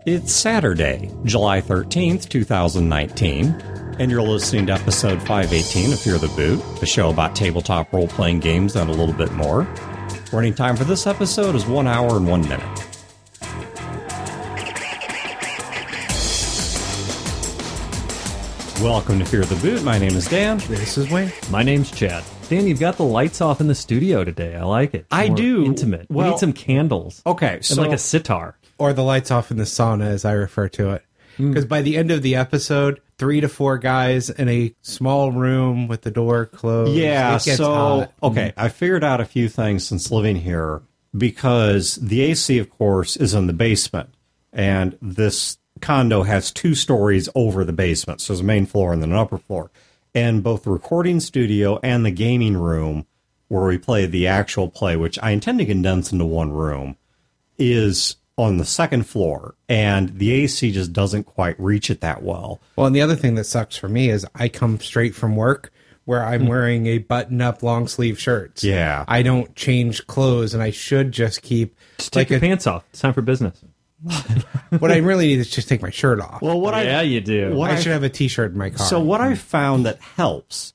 It's Saturday, July 13th, 2019, and you're listening to episode 518 of Fear the Boot, a show about tabletop role-playing games and a little bit more. Running time for this episode is 1 hour and 1 minute. Welcome to Fear the Boot. My name is Dan. This is Wayne. My name's Chad. Dan, you've got the lights off in the studio today. I like it. I do. Intimate. Well, we need some candles. Okay, And so like a sitar. Or the lights off in the sauna, as I refer to it. Because by the end of the episode, 3 to 4 guys in a small room with the door closed. yeah, It gets so hot. okay, I figured out a few things since living here because the AC, of course, is in the basement, and this condo has 2 stories over the basement. So there's a main floor and then an upper floor, and both the recording studio and the gaming room where we play the actual play, which I intend to condense into one room, is on the second floor, and the AC just doesn't quite reach it that well. Well, and the other thing that sucks for me is I come straight from work where I'm wearing a button-up long-sleeve shirt. Yeah. I don't change clothes, and I should just keep... Just take your pants off. It's time for business. What I really need is just take my shirt off. Well, Yeah, you do. what I should have a T-shirt in my car. So what I've found that helps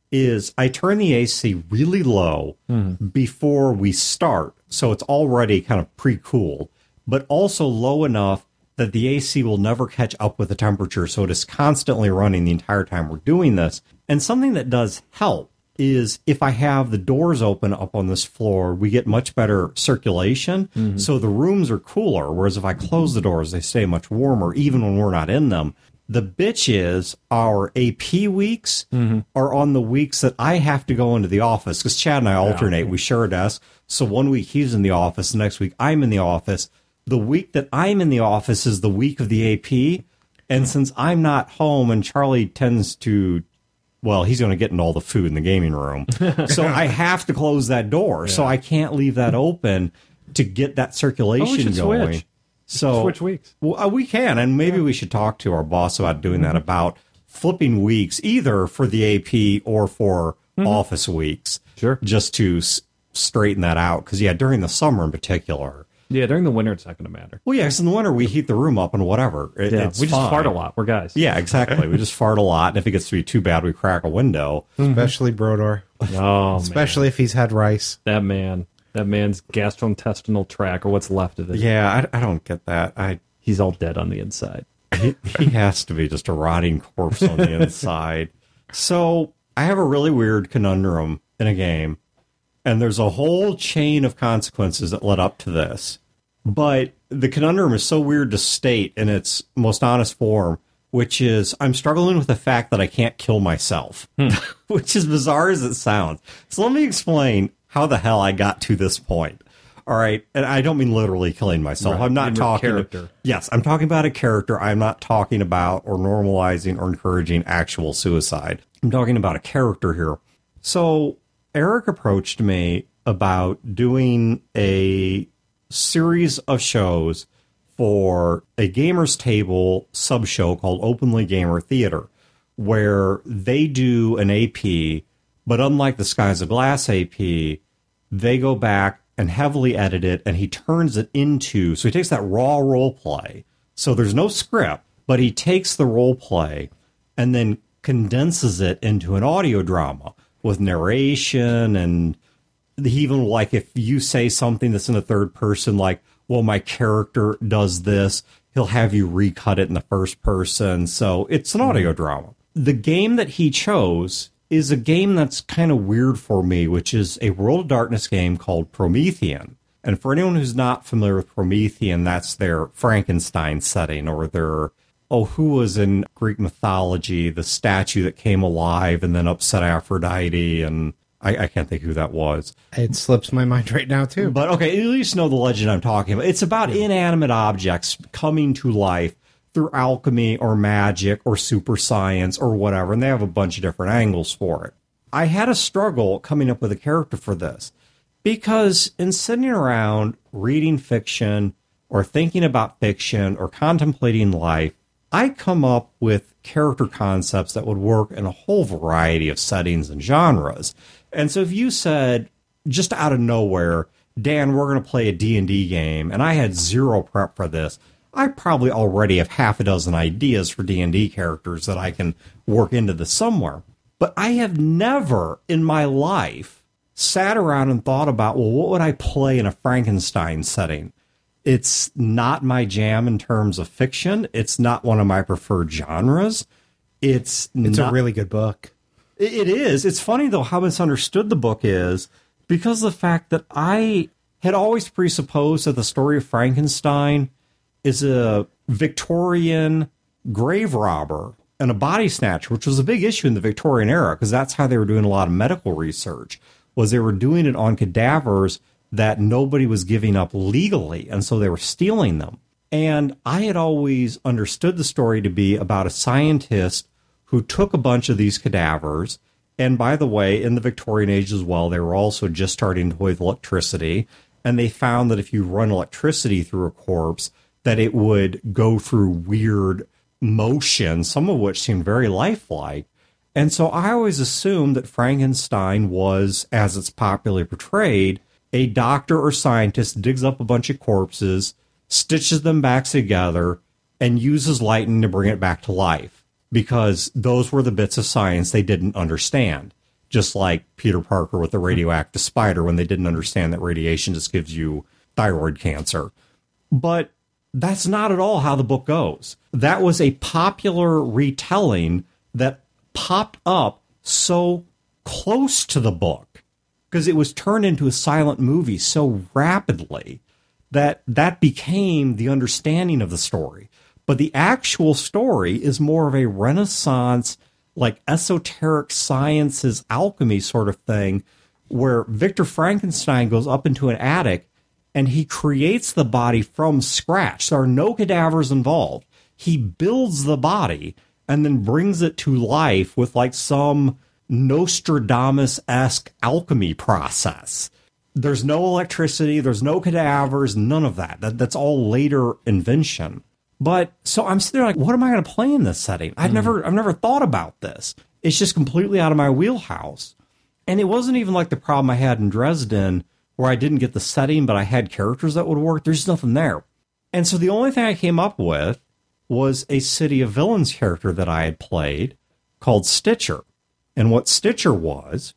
is I turn the AC really low before we start, so it's already kind of pre-cooled, but also low enough that the AC will never catch up with the temperature, so it is constantly running the entire time we're doing this. And something that does help is if I have the doors open up on this floor, we get much better circulation, so the rooms are cooler, whereas if I close the doors, they stay much warmer, even when we're not in them. The bitch is our AP weeks are on the weeks that I have to go into the office, because Chad and I alternate. We share a desk, so one week he's in the office, the next week I'm in the office. The week that I'm in the office is the week of the AP, and since I'm not home and Charlie tends to... Well, he's going to get into all the food in the gaming room. So I have to close that door. So I can't leave that open to get that circulation going. Switch. So Switch weeks. Well, we can, and maybe we should talk to our boss about doing that, about flipping weeks, either for the AP or for office weeks. Sure. Just to straighten that out. Because, yeah, during the summer in particular. Yeah, during the winter, it's not going to matter. Well, yeah, because in the winter we heat the room up and whatever. It's we just fine. fart a lot. We're guys. Yeah, exactly. We just fart a lot, and if it gets to be too bad, we crack a window. Especially Brodor. Oh, Especially if he's had rice. man. That man's gastrointestinal tract, or what's left of it. Yeah, I don't get that. He's all dead on the inside. He has to be just a rotting corpse on the inside. So I have a really weird conundrum in a game, and there's a whole chain of consequences that led up to this. But the conundrum is so weird to state in its most honest form, which is I'm struggling with the fact that I can't kill myself, which is bizarre as it sounds. So let me explain how the hell I got to this point. All right. And I don't mean literally killing myself. Right. I'm not In your talking. character. Yes, I'm talking about a character. I'm not talking about or normalizing or encouraging actual suicide. I'm talking about a character here. So Eric approached me about doing a series of shows for a Gamers Table sub-show called Openly Gamer Theater, where they do an AP, but unlike the Skies of Glass AP, they go back and heavily edit it, and he turns it into... So he takes that raw role play, so there's no script, but he takes the role play and then condenses it into an audio drama with narration, and he even, like, if you say something that's in the third person, like, well, my character does this, he'll have you recut it in the first person. So it's an audio drama. The game that he chose is a game that's kind of weird for me, which is a World of Darkness game called Promethean. And for anyone who's not familiar with Promethean, that's their Frankenstein setting, or their, who was in Greek mythology, the statue that came alive and then upset Aphrodite, and I can't think who that was. It slips my mind right now, too. But, okay, at least know the legend I'm talking about. It's about inanimate objects coming to life through alchemy or magic or super science or whatever, and they have a bunch of different angles for it. I had a struggle coming up with a character for this, because in sitting around reading fiction or thinking about fiction or contemplating life, I come up with character concepts that would work in a whole variety of settings and genres. And so if you said, just out of nowhere, Dan, we're going to play a D&D game, and I had zero prep for this, I probably already have half a dozen ideas for D&D characters that I can work into this somewhere. But I have never in my life sat around and thought about, well, what would I play in a Frankenstein setting? It's not my jam in terms of fiction. It's not one of my preferred genres. It's a really good book. It is. It's funny, though, how misunderstood the book is because of the fact that I had always presupposed that the story of Frankenstein is a Victorian grave robber and a body snatcher, which was a big issue in the Victorian era because that's how they were doing a lot of medical research, was they were doing it on cadavers that nobody was giving up legally, and so they were stealing them. And I had always understood the story to be about a scientist who took a bunch of these cadavers, and by the way, in the Victorian age as well, they were also just starting to toy with electricity, and they found that if you run electricity through a corpse, that it would go through weird motion, some of which seemed very lifelike. And so I always assumed that Frankenstein was, as it's popularly portrayed, a doctor or scientist digs up a bunch of corpses, stitches them back together, and uses lightning to bring it back to life. Because those were the bits of science they didn't understand. Just like Peter Parker with the radioactive spider when they didn't understand that radiation just gives you thyroid cancer. But that's not at all how the book goes. That was a popular retelling that popped up so close to the book because it was turned into a silent movie so rapidly that became the understanding of the story. But the actual story is more of a Renaissance, like esoteric sciences, alchemy sort of thing, where Victor Frankenstein goes up into an attic and he creates the body from scratch. There are no cadavers involved. He builds the body and then brings it to life with like some Nostradamus-esque alchemy process. There's no electricity, there's no cadavers, none of that. That's all later invention. But so I'm sitting there like, what am I going to play in this setting? I've never thought about this. It's just completely out of my wheelhouse. And it wasn't even like the problem I had in Dresden where I didn't get the setting, but I had characters that would work. There's nothing there. And so the only thing I came up with was a City of Villains character that I had played called Stitcher. And what Stitcher was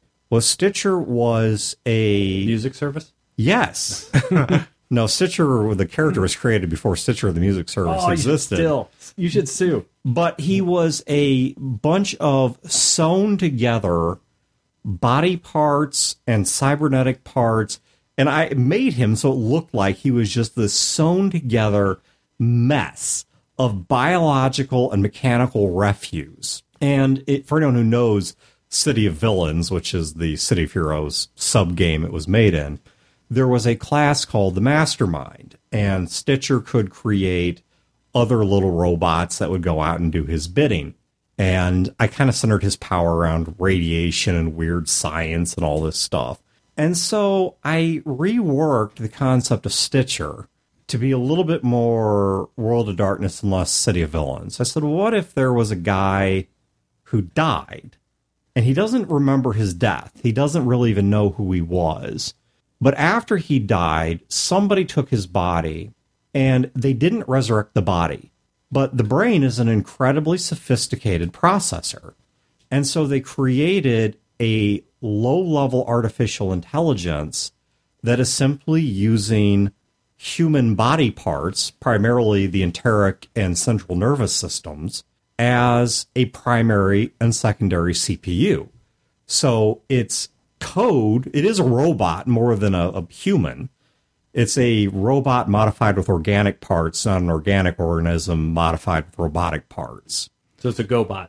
a... Music service? Yes. No, Stitcher, the character was created before Stitcher, the music service, existed. You should sue. But he was a bunch of sewn together body parts and cybernetic parts. And I made him so it looked like he was just this sewn together mess of biological and mechanical refuse. And for anyone who knows City of Villains, which is the City of Heroes sub-game it was made in, there was a class called the Mastermind, and Stitcher could create other little robots that would go out and do his bidding. And I kind of centered his power around radiation and weird science and all this stuff. And so I reworked the concept of Stitcher to be a little bit more World of Darkness and less City of Villains. I said, what if there was a guy who died, and he doesn't remember his death? He doesn't really even know who he was. But after he died, somebody took his body, and they didn't resurrect the body. But the brain is an incredibly sophisticated processor. And so they created a low-level artificial intelligence that is simply using human body parts, primarily the enteric and central nervous systems, as a primary and secondary CPU. So it's code, it is a robot more than a human. It's a robot modified with organic parts, not an organic organism modified with robotic parts. So it's a GoBot.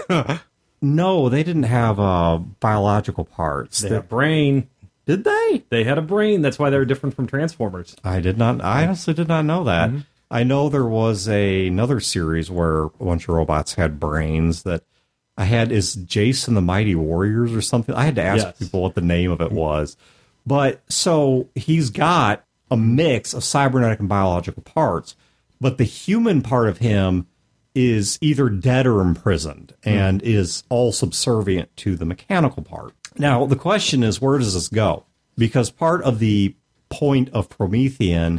No, they didn't have biological parts. They had a brain. Did they? They had a brain. That's why they were different from Transformers. I honestly did not know that. Mm-hmm. I know there was another series where a bunch of robots had brains that I had. Is Jason the Mighty Warriors or something? I had to ask people what the name of it was. But so he's got a mix of cybernetic and biological parts, but the human part of him is either dead or imprisoned and is all subservient to the mechanical part. Now, the question is, where does this go? Because part of the point of Promethean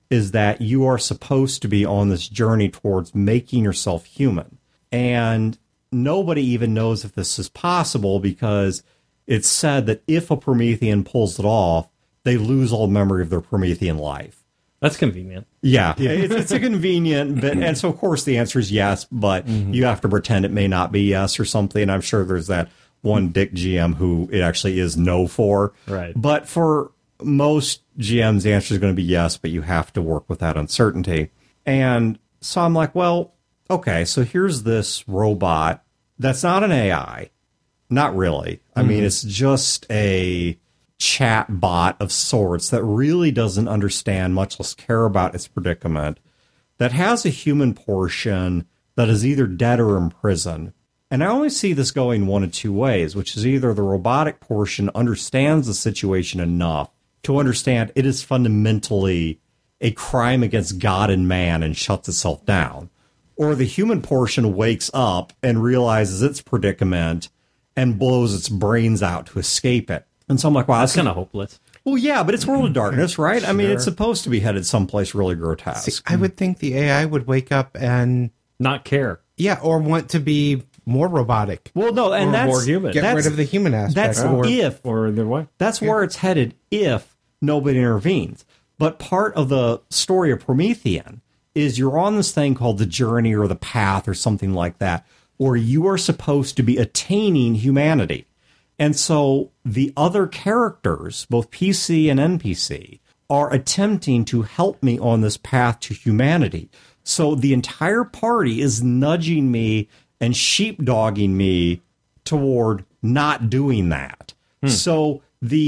is that you are supposed to be on this journey towards making yourself human. And nobody even knows if this is possible because it's said that if a Promethean pulls it off, they lose all memory of their Promethean life. That's convenient. Yeah, it's a convenient bit. And so, of course, the answer is yes, but you have to pretend it may not be yes or something. I'm sure there's that one dick GM who it actually is no for. Right. But for most GMs, the answer is going to be yes, but you have to work with that uncertainty. And so I'm like, well, okay, so here's this robot that's not an AI. Not really. I mean, it's just a chat bot of sorts that really doesn't understand, much less care about its predicament, that has a human portion that is either dead or in prison. And I only see this going one of two ways, which is either the robotic portion understands the situation enough to understand it is fundamentally a crime against God and man and shuts itself down, or the human portion wakes up and realizes its predicament and blows its brains out to escape it. And so I'm like, wow, That's kind of hopeless. well, yeah, but it's World of Darkness, right? I mean, it's supposed to be headed someplace really grotesque. See, I would think the AI would wake up and, Not care. yeah, or want to be more robotic. Well, no, and Or that's more human. Get that's- rid of the human aspect. That's if Or their way. that's where it's headed if nobody intervenes. But part of the story of Promethean is you're on this thing called the journey or the path or something like that, where you are supposed to be attaining humanity. And so the other characters, both PC and NPC, are attempting to help me on this path to humanity. So the entire party is nudging me and sheepdogging me toward not doing that. So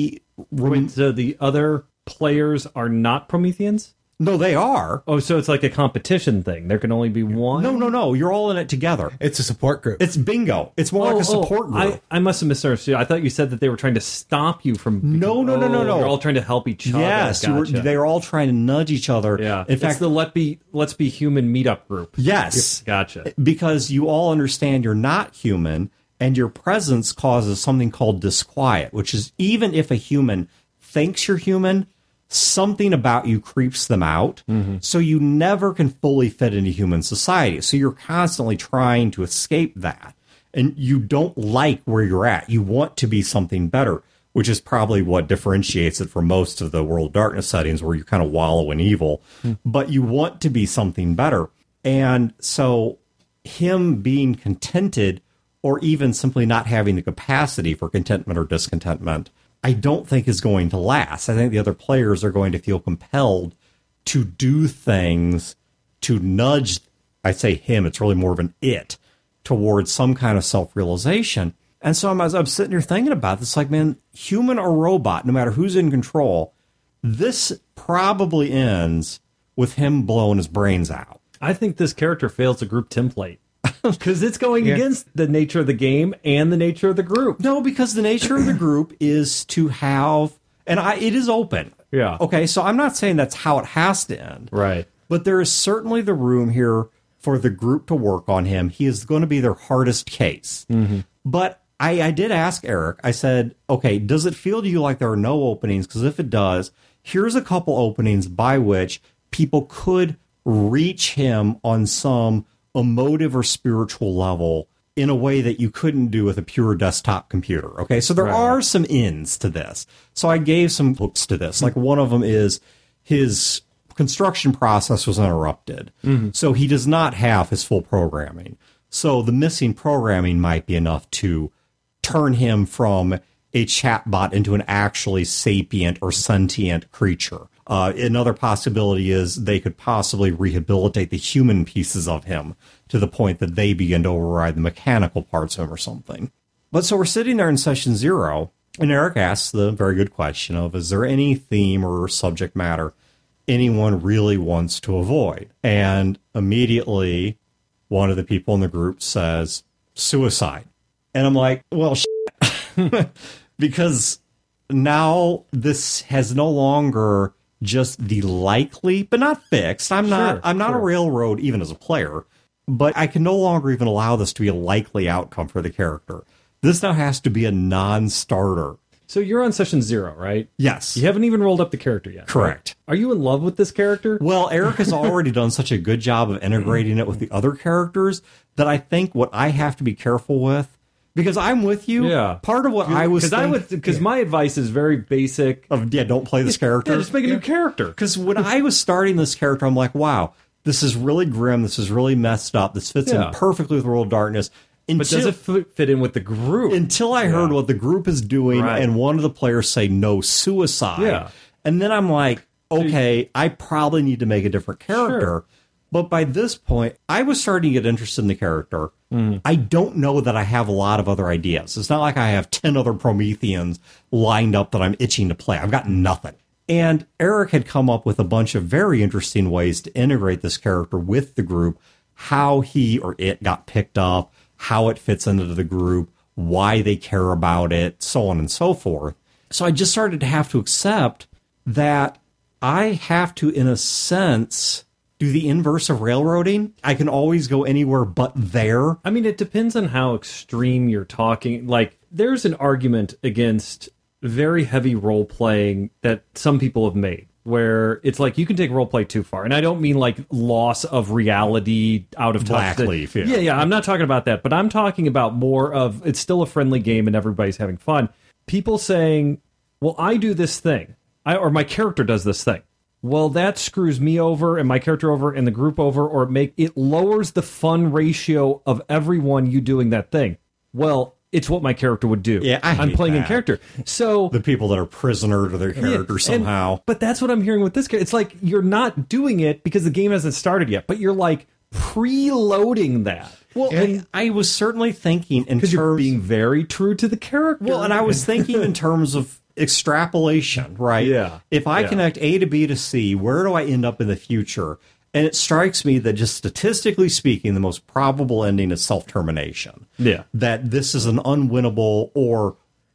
Wait, so the other players are not Prometheans? no, they are. Oh, so it's like a competition thing. There can only be one? No. You're all in it together. It's a support group. It's bingo. It's more like a support group. I must have misunderstood. I thought you said that they were trying to stop you from... No. They're all trying to help each other. Yes, Gotcha. they're all trying to nudge each other. Yeah. In fact, it's the Let's Be Human meetup group. yes, Gotcha. because you all understand you're not human, and your presence causes something called disquiet, which is even if a human thinks you're human, something about you creeps them out. So you never can fully fit into human society. So you're constantly trying to escape that. And you don't like where you're at. You want to be something better, which is probably what differentiates it from most of the World of Darkness settings where you kind of wallow in evil. But you want to be something better. And so him being contented or even simply not having the capacity for contentment or discontentment, I don't think is going to last. I think the other players are going to feel compelled to do things to nudge, I say him, it's really more of an it, towards some kind of self-realization. And so as I'm sitting here thinking about this, like, man, human or robot, no matter who's in control, this probably ends with him blowing his brains out. I think this character fails a group template. Because it's going against the nature of the game and the nature of the group. No, because the nature of the group is to have, and it is open. Yeah. Okay, so I'm not saying that's how it has to end. Right. But there is certainly the room here for the group to work on him. He is going to be their hardest case. But I did ask Eric, I said, okay, does it feel to you like there are no openings? Because if it does, here's a couple openings by which people could reach him on some emotive or spiritual level in a way that you couldn't do with a pure desktop computer. Okay, so there are some ins to this. So I gave some hooks to this. Like one of them is his construction process was interrupted. So he does not have his full programming. So the missing programming might be enough to turn him from a chatbot into an actually sapient or sentient creature. Another possibility is they could possibly rehabilitate the human pieces of him to the point that they begin to override the mechanical parts of him or something. But so we're sitting there in session 0, and Eric asks the very good question of, is there any theme or subject matter anyone really wants to avoid? And immediately, one of the people in the group says, suicide. And I'm like, well, because now this has no longer just the likely, but not fixed. I'm not a railroad even as a player, but I can no longer even allow this to be a likely outcome for the character. This now has to be a non-starter. So you're on session 0, right? Yes. You haven't even rolled up the character yet. Correct. Right? Are you in love with this character? Well, Eric has already done such a good job of integrating it with the other characters that I think what I have to be careful with, because I'm with you. Yeah. Part of what I was because my advice is very basic. Don't play this character. Yeah, just make a new character. Because when I was starting this character, I'm like, wow, this is really grim. This is really messed up. This fits in perfectly with World of Darkness. But does it fit in with the group? Until I heard what the group is doing Right. and one of the players say no suicide. Yeah. And then I'm like, okay, I probably need to make a different character. Sure. But by this point, I was starting to get interested in the character. I don't know that I have a lot of other ideas. It's not like I have 10 other Prometheans lined up that I'm itching to play. I've got nothing. And Eric had come up with a bunch of very interesting ways to integrate this character with the group, how he or it got picked up, how it fits into the group, why they care about it, so on and so forth. So I just started to have to accept that I have to, in a sense, do the inverse of railroading. I can always go anywhere but there. I mean, it depends on how extreme you're talking. Like, there's an argument against very heavy role playing that some people have made, where it's like you can take role play too far. And I don't mean like loss of reality out of touch. Blackleaf, yeah. I'm not talking about that, but I'm talking about more of it's still a friendly game and everybody's having fun. People saying, well, I do this thing, or my character does this thing. Well, that screws me over and my character over and the group over, or it lowers the fun ratio of everyone you doing that thing. Well, it's what my character would do. Yeah, I'm playing in character. So the people that are prisoner to their character somehow. But that's what I'm hearing with this character. It's like you're not doing it because the game hasn't started yet, but you're like preloading that. Well, and I was certainly thinking in terms you're being very true to the character. Well, and I was thinking in terms of extrapolation, right? Yeah. If I connect A to B to C, where do I end up in the future? And it strikes me that just statistically speaking, the most probable ending is self-termination. Yeah. That this is an unwinnable or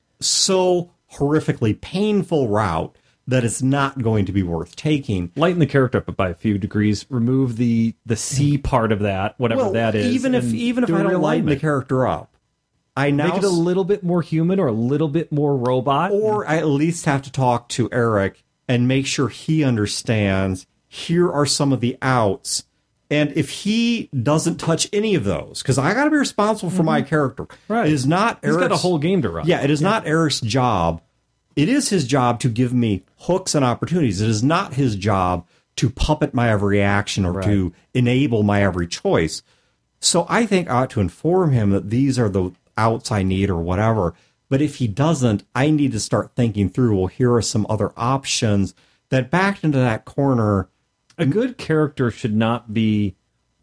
so horrifically painful route that it's not going to be worth taking. Lighten the character up by a few degrees. Remove the C part of that, whatever that is. Even if I don't lighten the character up, I now make it a little bit more human or a little bit more robot. Or I at least have to talk to Eric and make sure he understands here are some of the outs. And if he doesn't touch any of those, because I got to be responsible for my character. Right. It is not Eric's, he's got a whole game to run. Yeah, it is not Eric's job. It is his job to give me hooks and opportunities. It is not his job to puppet my every action or to enable my every choice. So I think I ought to inform him that these are the outs I need or whatever. But if he doesn't, I need to start thinking through, well, here are some other options that backed into that corner. A good character should not be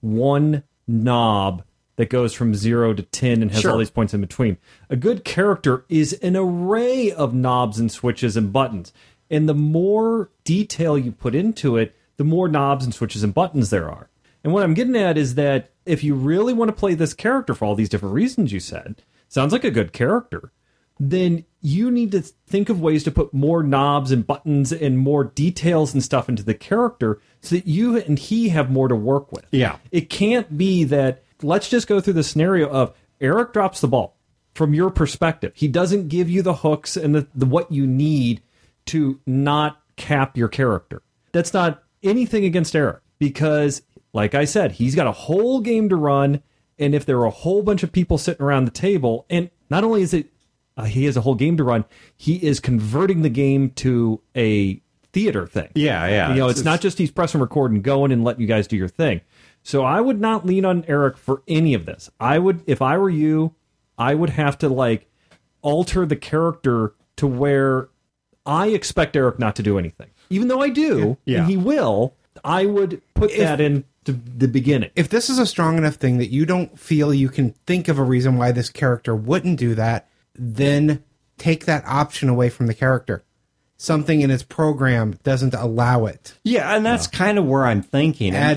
one knob that goes from 0 to 10 and has all these points in between. A good character is an array of knobs and switches and buttons. And the more detail you put into it, the more knobs and switches and buttons there are. And what I'm getting at is that if you really want to play this character for all these different reasons you said, sounds like a good character, then you need to think of ways to put more knobs and buttons and more details and stuff into the character so that you and he have more to work with. Yeah. It can't be that, let's just go through the scenario of Eric drops the ball from your perspective. He doesn't give you the hooks and the what you need to not cap your character. That's not anything against Eric because, like I said, he's got a whole game to run. And if there are a whole bunch of people sitting around the table, and not only is it he has a whole game to run, he is converting the game to a theater thing. Yeah. You know, it's not just he's pressing record and going and letting you guys do your thing. So I would not lean on Eric for any of this. I would, if I were you, I would have to like alter the character to where I expect Eric not to do anything. Even though I do, and he will, I would put that into the beginning. If this is a strong enough thing that you don't feel you can think of a reason why this character wouldn't do that, then take that option away from the character. Something in its program doesn't allow it. Yeah, and that's kind of where I'm thinking. Add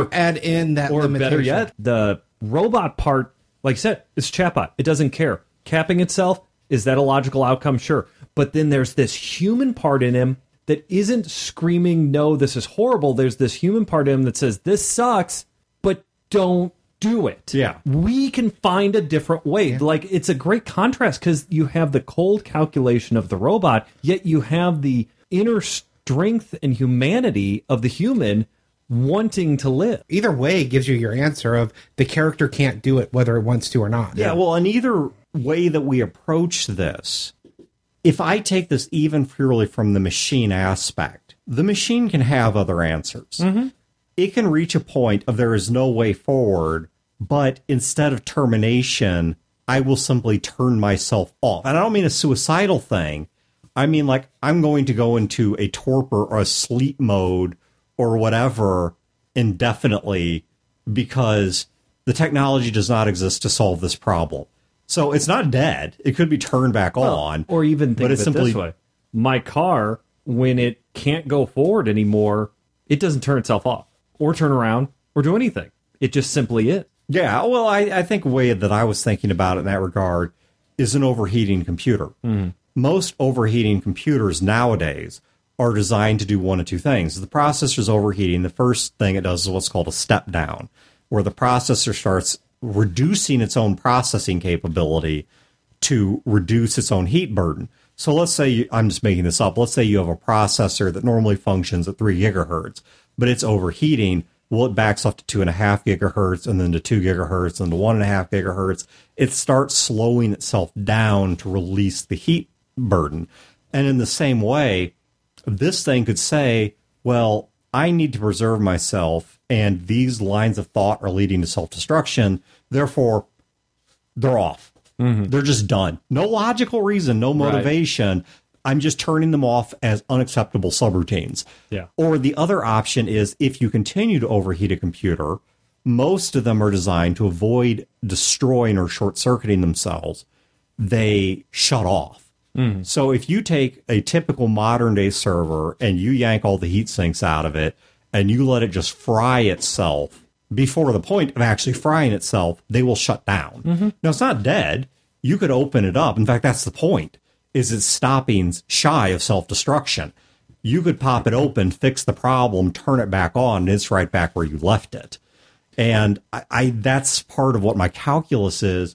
in that or limitation. Better yet, the robot part, like I said, it's chatbot. It doesn't care. Capping itself, is that a logical outcome? Sure. But then there's this human part in him that isn't screaming, no, this is horrible. There's this human part in him that says, this sucks, but don't do it. Yeah. We can find a different way. Like, it's a great contrast because you have the cold calculation of the robot, yet you have the inner strength and humanity of the human wanting to live. Either way gives you your answer of the character can't do it whether it wants to or not. Yeah, well, in either way that we approach this, if I take this even purely from the machine aspect, the machine can have other answers. Mm-hmm. It can reach a point of there is no way forward, but instead of termination, I will simply turn myself off. And I don't mean a suicidal thing. I mean, like, I'm going to go into a torpor or a sleep mode or whatever indefinitely because the technology does not exist to solve this problem. So it's not dead. It could be turned back on. Or even think of it this way. My car, when it can't go forward anymore, it doesn't turn itself off or turn around or do anything. It just simply is. Yeah, well, I think a way that I was thinking about it in that regard is an overheating computer. Mm. Most overheating computers nowadays are designed to do one of two things. The processor's overheating. The first thing it does is what's called a step down, where the processor starts reducing its own processing capability to reduce its own heat burden. So let's say, I'm just making this up, let's say you have a processor that normally functions at 3 gigahertz, but it's overheating. Well, it backs off to 2.5 gigahertz and then to 2 gigahertz and to 1.5 gigahertz. It starts slowing itself down to release the heat burden. And in the same way, this thing could say, well, I need to preserve myself, and these lines of thought are leading to self-destruction. Therefore, they're off. Mm-hmm. They're just done. No logical reason, no motivation. Right. I'm just turning them off as unacceptable subroutines. Yeah. Or the other option is if you continue to overheat a computer, most of them are designed to avoid destroying or short-circuiting themselves. They shut off. Mm-hmm. So if you take a typical modern-day server and you yank all the heat sinks out of it and you let it just fry itself before the point of actually frying itself, they will shut down. Mm-hmm. Now, it's not dead. You could open it up. In fact, that's the point, is it's stopping shy of self-destruction. You could pop it open, fix the problem, turn it back on, and it's right back where you left it. And I that's part of what my calculus is,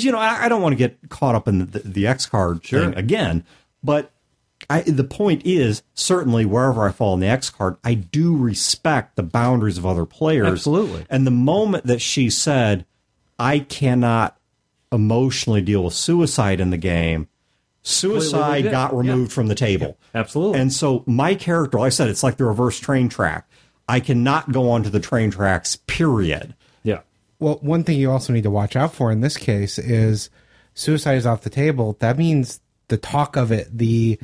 I don't want to get caught up in the X-Card thing again, but the point is, certainly wherever I fall in the X-Card, I do respect the boundaries of other players. Absolutely. And the moment that she said, I cannot emotionally deal with suicide in the game, suicide got removed from the table. Yeah, absolutely. And so my character, like I said, it's like the reverse train track. I cannot go onto the train tracks, period. Yeah. Well, one thing you also need to watch out for in this case is suicide is off the table. That means the talk of it, the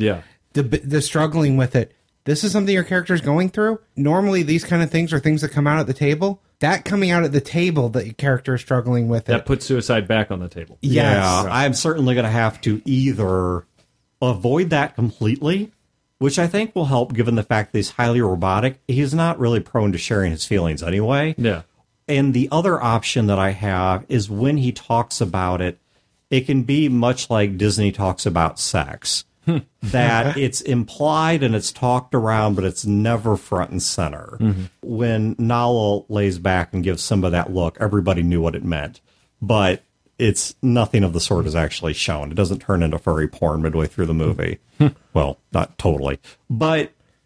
struggling with it. This is something your character is going through. Normally, these kind of things are things that come out at the table. That coming out at the table that your character is struggling with that puts suicide back on the table. Yes. Yeah, I'm certainly going to have to either avoid that completely, which I think will help given the fact that he's highly robotic. He's not really prone to sharing his feelings anyway. Yeah. And the other option that I have is when he talks about it, it can be much like Disney talks about sex. That it's implied and it's talked around, but it's never front and center. Mm-hmm. When Nala lays back and gives Simba that look, everybody knew what it meant. But it's nothing of the sort is actually shown. It doesn't turn into furry porn midway through the movie. Well, not totally. But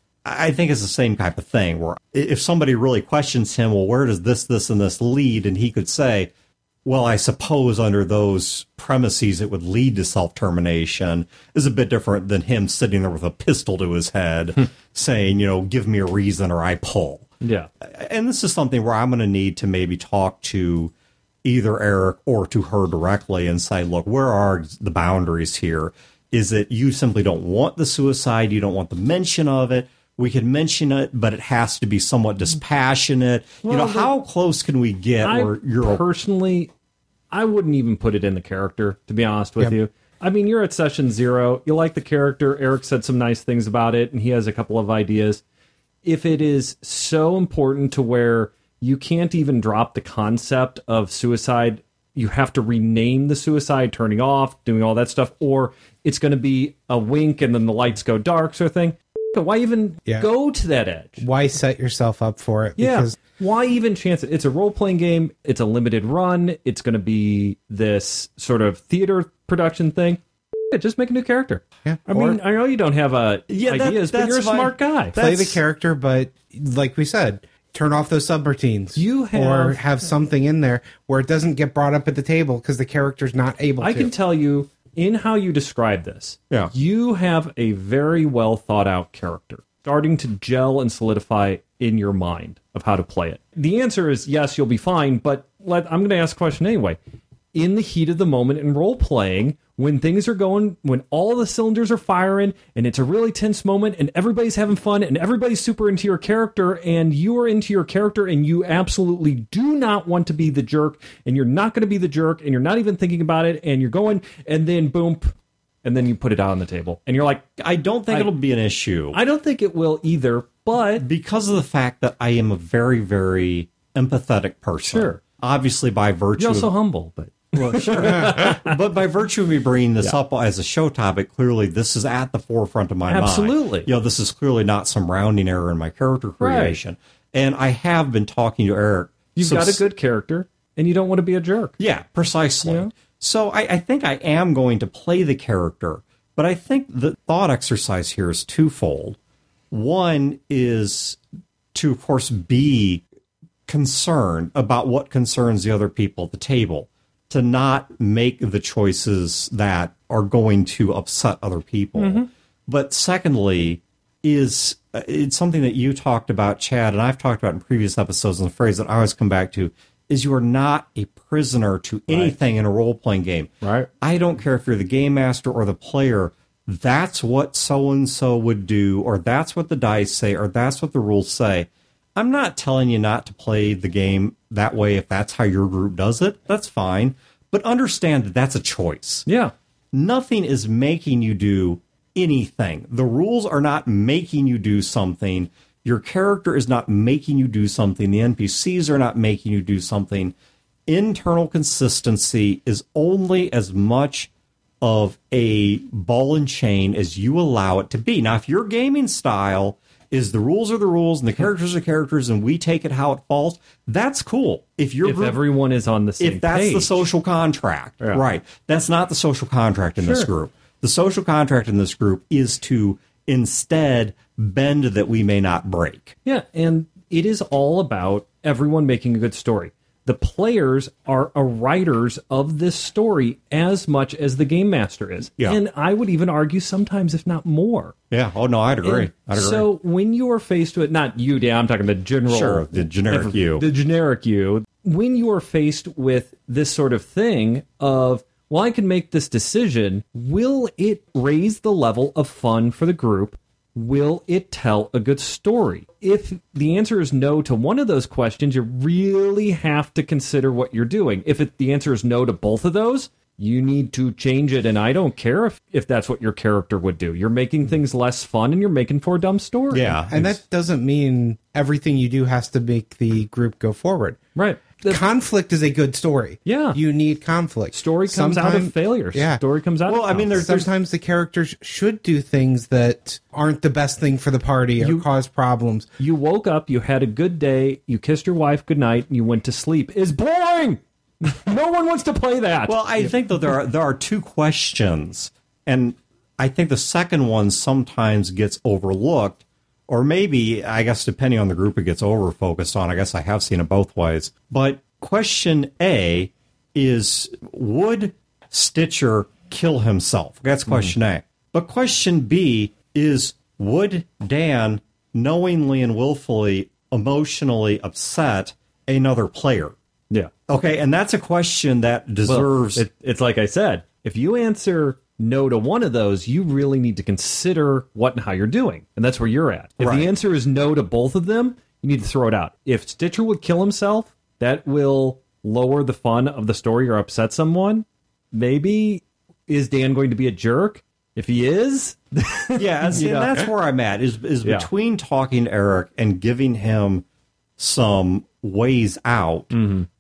I think it's the same type of thing where if somebody really questions him, well, where does this, and this lead? And he could say, well, I suppose under those premises it would lead to self-termination, is a bit different than him sitting there with a pistol to his head saying, give me a reason or I pull. Yeah. And this is something where I'm going to need to maybe talk to either Eric or to her directly and say, look, where are the boundaries here? Is it you simply don't want the suicide? You don't want the mention of it? We can mention it, but it has to be somewhat dispassionate. Well, how close can we get where you're... Personally, I wouldn't even put it in the character, to be honest with you. I mean, you're at session 0. You like the character. Eric said some nice things about it, and he has a couple of ideas. If it is so important to where you can't even drop the concept of suicide, you have to rename the suicide, turning off, doing all that stuff, or it's going to be a wink and then the lights go dark sort of thing, Why even go to that edge? Why set yourself up for it? Because why even chance it? It's a role-playing game. It's a limited run. It's going to be this sort of theater production thing. Just make a new character. Yeah. I mean, I know you don't have ideas, but you're a smart guy. Play the character, but like we said, turn off those subroutines. Or have something in there where it doesn't get brought up at the table because the character's not able to. I can tell you, in how you describe this, you have a very well thought out character starting to gel and solidify in your mind of how to play it. The answer is yes, you'll be fine, but I'm going to ask a question anyway. In the heat of the moment in role playing, when things are going, when all the cylinders are firing and it's a really tense moment and everybody's having fun and everybody's super into your character and you are into your character and you absolutely do not want to be the jerk and you're not going to be the jerk and you're not even thinking about it and you're going and then boom, and then you put it out on the table and you're like, I don't think it'll be an issue. I don't think it will either, but because of the fact that I am a very, very empathetic person. Sure. Obviously by virtue you're also humble, but well, sure. But by virtue of me bringing this up as a show topic, clearly this is at the forefront of my mind. Absolutely. This is clearly not some rounding error in my character creation. Right. And I have been talking to Eric. You've got a good character, and you don't want to be a jerk. Yeah, precisely. So I think I am going to play the character, but I think the thought exercise here is twofold. One is to, of course, be concerned about what concerns the other people at the table, to not make the choices that are going to upset other people. Mm-hmm. But secondly, it's something that you talked about, Chad, and I've talked about in previous episodes, and the phrase that I always come back to is you are not a prisoner to anything in a role-playing game. Right. I don't care if you're the game master or the player. That's what so-and-so would do, or that's what the dice say, or that's what the rules say. I'm not telling you not to play the game that way if that's how your group does it. That's fine. But understand that that's a choice. Yeah. Nothing is making you do anything. The rules are not making you do something. Your character is not making you do something. The NPCs are not making you do something. Internal consistency is only as much of a ball and chain as you allow it to be. Now, if your gaming style is the rules are the rules and the characters are characters and we take it how it falls, that's cool. If everyone is on the same if that's page. The social contract, right. That's not the social contract in this group. The social contract in this group is to instead bend that we may not break. Yeah, and it is all about everyone making a good story. The players are writers of this story as much as the game master is. Yeah. And I would even argue sometimes, if not more. Yeah. Oh, no, I'd agree. So when you are faced with, not you, Dan, I'm talking the general. Sure, the generic you. The generic you. When you are faced with this sort of thing of, well, I can make this decision, will it raise the level of fun for the group? Will it tell a good story? If the answer is no to one of those questions, you really have to consider what you're doing. If the answer is no to both of those, you need to change it. And I don't care if that's what your character would do. You're making things less fun and you're making for a dumb story. Yeah. And that doesn't mean everything you do has to make the group go forward. Right. Conflict is a good story. Yeah. You need conflict. Story comes out of failures. Yeah. Story comes out of I mean, sometimes the characters should do things that aren't the best thing for the party or cause problems. You woke up, you had a good day, you kissed your wife goodnight, and you went to sleep. It's boring! No one wants to play that. Well, I think that there are two questions, and I think the second one sometimes gets overlooked. Or maybe, I guess, depending on the group it gets over-focused on. I guess I have seen it both ways. But question A is, would Stitcher kill himself? That's question A. But question B is, would Dan knowingly and willfully emotionally upset another player? Yeah. Okay, and that's a question that deserves... Well, it's like I said, if you answer no to one of those, you really need to consider what and how you're doing. And that's where you're at. If the answer is no to both of them, you need to throw it out. If Stitcher would kill himself, that will lower the fun of the story or upset someone. Maybe, is Dan going to be a jerk? If he is... yeah, and that's where I'm at, is between talking to Eric and giving him some ways out.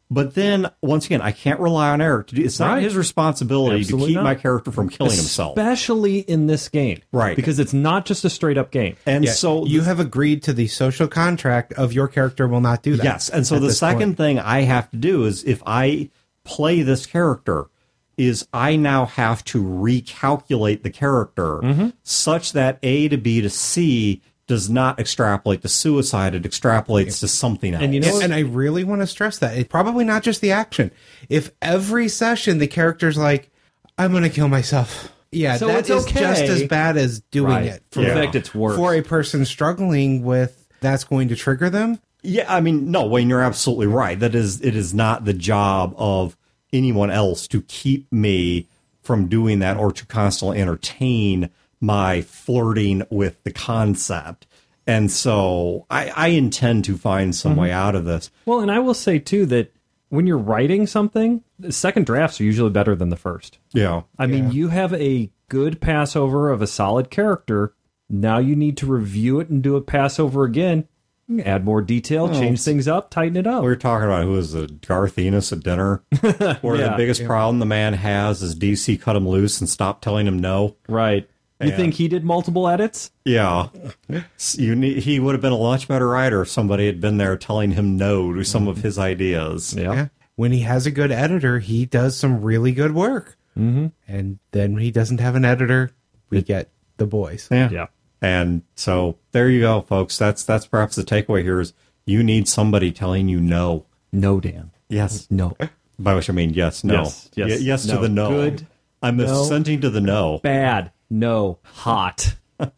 But then, once again, I can't rely on Eric to do. It's not his responsibility to keep my character from killing himself, especially in this game, right? Because it's not just a straight up game. And so you have agreed to the social contract of your character will not do that. Yes, and so the second thing I have to do is if I play this character, is I now have to recalculate the character such that A to B to C does not extrapolate to suicide. It extrapolates to something else. And you know, and I really want to stress that it's probably not just the action. If every session the character's like, "I'm going to kill myself," so that is just as bad as doing it. In fact, it's worse for a person struggling with. That's going to trigger them. Yeah, I mean, no, Wayne, you're absolutely right. It is not the job of anyone else to keep me from doing that or to constantly entertain my flirting with the concept. And so I intend to find some way out of this. Well, and I will say, too, that when you're writing something, the second drafts are usually better than the first. Yeah. I mean, you have a good passover of a solid character. Now you need to review it and do a passover again. Add more detail, change things up, tighten it up. We were talking about who was the Garth Ennis at dinner, where the biggest problem the man has is DC cut him loose and stopped telling him no. Right. You think he did multiple edits? Yeah. He would have been a much better writer if somebody had been there telling him no to some of his ideas. Yeah. When he has a good editor, he does some really good work. Mm-hmm. And then when he doesn't have an editor, we get The Boys. Yeah. And so there you go, folks. That's perhaps the takeaway here is you need somebody telling you no. No, Dan. Yes. No. By which I mean yes, no. Yes no. to the no. Good. I'm assenting to the no. Bad. No. Hot.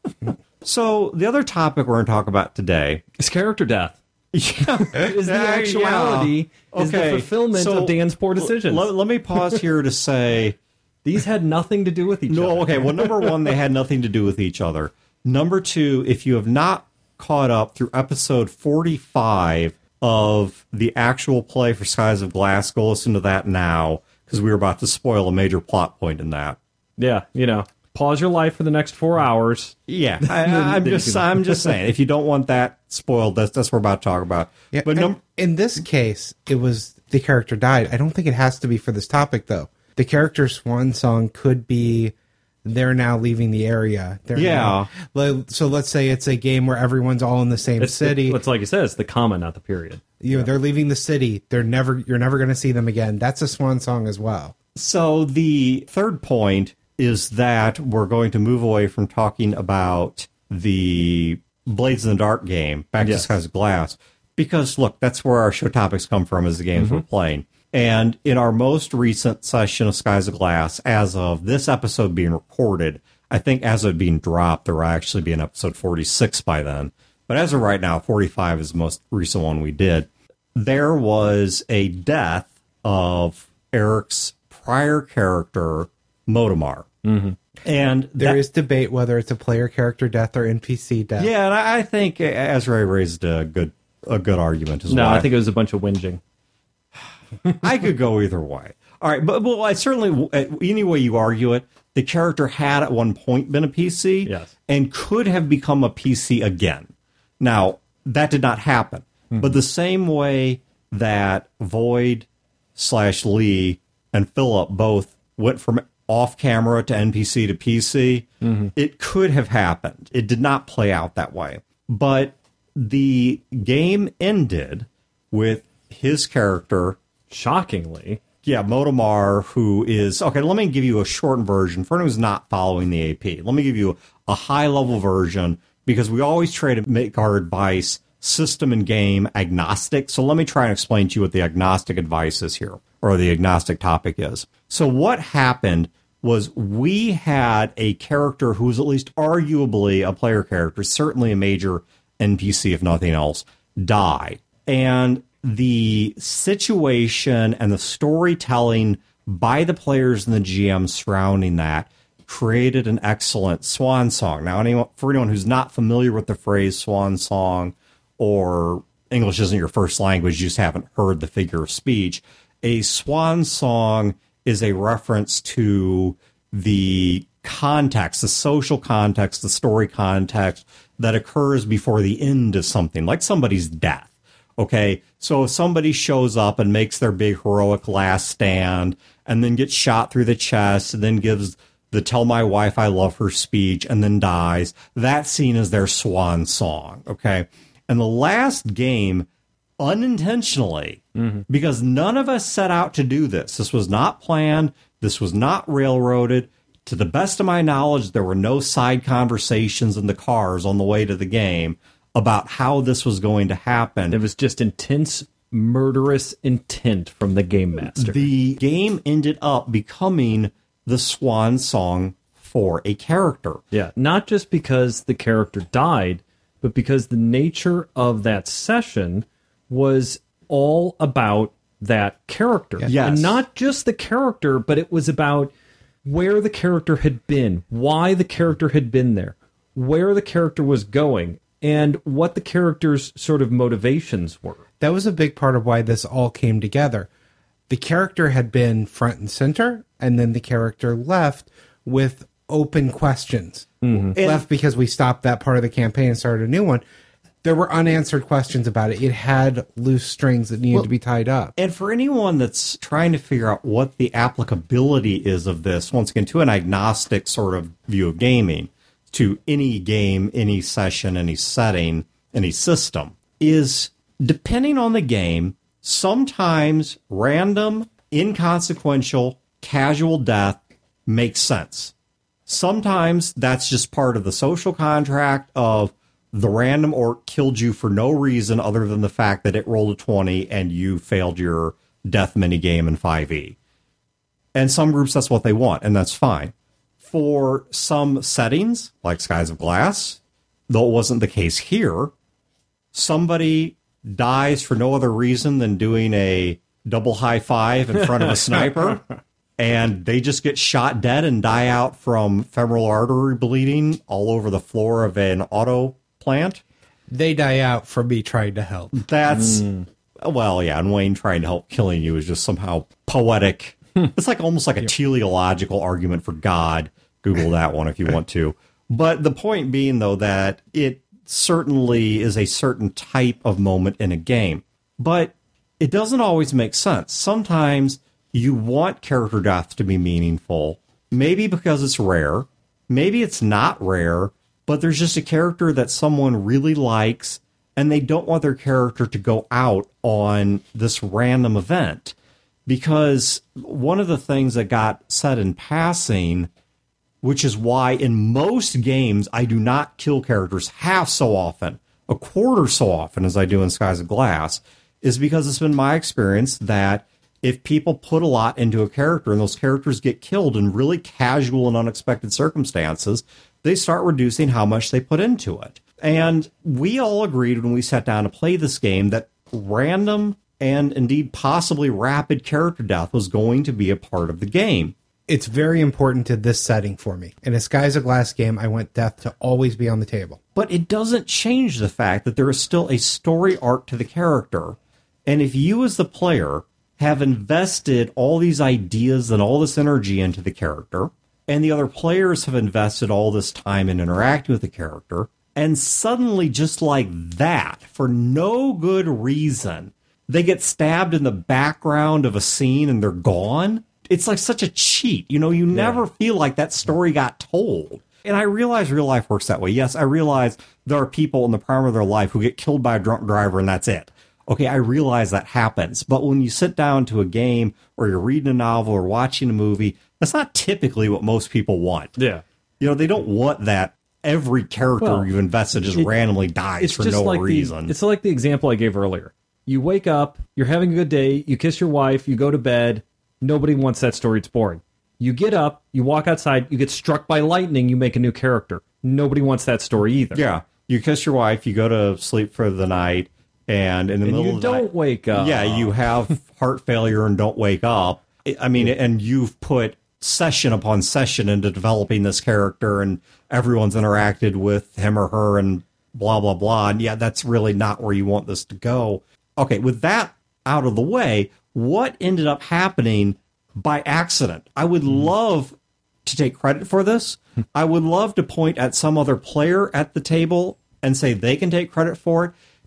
So the other topic we're going to talk about today is character death. Yeah. Is the actuality, is the fulfillment of Dan's poor decisions. Let me pause here to say these had nothing to do with each other. No, okay. Well, number one, they had nothing to do with each other. Number two, if you have not caught up through episode 45 of the actual play for Skies of Glass, go listen to that now, because we were about to spoil a major plot point in that. Yeah, pause your life for the next 4 hours. Yeah, I'm just saying, if you don't want that spoiled, that's what we're about to talk about. Yeah, but in this case, it was the character died. I don't think it has to be for this topic, though. The character's swan song could be they're now leaving the area. So let's say it's a game where everyone's all in the same city. It's like you said, it's the comma, not the period. They're leaving the city. You're never going to see them again. That's a swan song as well. So the third point is that we're going to move away from talking about the Blades in the Dark game back to Skies of Glass, because look, that's where our show topics come from, is the games we're playing. And in our most recent session of Skies of Glass, as of this episode being recorded, I think as of being dropped, there will actually be an episode 46 by then. But as of right now, 45 is the most recent one we did. There was a death of Eric's prior character, Motomar. Mm-hmm. And there is debate whether it's a player character death or NPC death. Yeah, and I think Azrael raised a good argument as well. No, I think it was a bunch of whinging. I could go either way. All right, but I certainly, any way you argue it, the character had at one point been a PC and could have become a PC again. Now, that did not happen. Mm-hmm. But the same way that Void/Lee and Philip both went from off-camera to NPC to PC, it could have happened. It did not play out that way. But the game ended with his character... Shockingly. Yeah, Motomar, who is... Okay, let me give you a shortened version for anyone who's not following the AP. Let me give you a high-level version, because we always try to make our advice system and game agnostic. So let me try and explain to you what the agnostic advice is here, or the agnostic topic is. So what happened was we had a character who was at least arguably a player character, certainly a major NPC, if nothing else, die. And the situation and the storytelling by the players and the GM surrounding that created an excellent swan song. Now, for anyone who's not familiar with the phrase swan song, or English isn't your first language, you just haven't heard the figure of speech, a swan song is a reference to the context, the social context, the story context that occurs before the end of something, like somebody's death, Okay, so if somebody shows up and makes their big heroic last stand and then gets shot through the chest and then gives the tell my wife I love her speech and then dies, that's seen as their swan song. Okay, and the last game, unintentionally, because none of us set out to do this. This was not planned. This was not railroaded. To the best of my knowledge, there were no side conversations in the cars on the way to the game about how this was going to happen. It was just intense, murderous intent from the game master. The game ended up becoming the swan song for a character. Yeah, not just because the character died, but because the nature of that session was all about that character. Yes. And not just the character, but it was about where the character had been, why the character had been there, where the character was going, and what the character's sort of motivations were. That was a big part of why this all came together. The character had been front and center, and then the character left with open questions. Left because we stopped that part of the campaign and started a new one. There were unanswered questions about it. It had loose strings that needed to be tied up. And for anyone that's trying to figure out what the applicability is of this, once again, to an agnostic sort of view of gaming, to any game, any session, any setting, any system, is depending on the game, sometimes random, inconsequential, casual death makes sense. Sometimes that's just part of the social contract of the random orc killed you for no reason other than the fact that it rolled a 20 and you failed your death minigame in 5e. And some groups, that's what they want, and that's fine. For some settings, like Skies of Glass, though it wasn't the case here, somebody dies for no other reason than doing a double high five in front of a sniper, and they just get shot dead and die out from femoral artery bleeding all over the floor of an auto plant. They die out for me trying to help. That's, well, yeah, and Wayne trying to help killing you is just somehow poetic. It's like almost like a teleological argument for God. Google that one if you want to. But the point being, though, that it certainly is a certain type of moment in a game. But it doesn't always make sense. Sometimes you want character death to be meaningful, maybe because it's rare, maybe it's not rare, but there's just a character that someone really likes, and they don't want their character to go out on this random event. Because one of the things that got said in passing, which is why in most games I do not kill characters half so often, a quarter so often as I do in Skies of Glass, is because it's been my experience that if people put a lot into a character and those characters get killed in really casual and unexpected circumstances, they start reducing how much they put into it. And we all agreed when we sat down to play this game that random and indeed possibly rapid character death was going to be a part of the game. It's very important to this setting for me. In a Skies of Glass game, I want death to always be on the table. But it doesn't change the fact that there is still a story arc to the character. And if you as the player have invested all these ideas and all this energy into the character, and the other players have invested all this time in interacting with the character, and suddenly, just like that, for no good reason, they get stabbed in the background of a scene and they're gone, it's like such a cheat. You know, you never feel like that story got told. And I realize real life works that way. Yes, I realize there are people in the prime of their life who get killed by a drunk driver and that's it. Okay, I realize that happens. But when you sit down to a game or you're reading a novel or watching a movie, that's not typically what most people want. Yeah. You know, they don't want that every character you've invested just randomly dies for no reason. It's like the example I gave earlier. You wake up, you're having a good day, you kiss your wife, you go to bed. Nobody wants that story. It's boring. You get up, you walk outside, you get struck by lightning, you make a new character. Nobody wants that story either. Yeah. You kiss your wife, you go to sleep for the night, and in the middle of the night, you don't wake up. Yeah, you have heart failure and don't wake up. I mean, and you've put session upon session into developing this character, and everyone's interacted with him or her and blah, blah, blah. And yeah, that's really not where you want this to go. Okay, with that out of the way, what ended up happening by accident? I would love to take credit for this. I would love to point at some other player at the table and say they can take credit for it,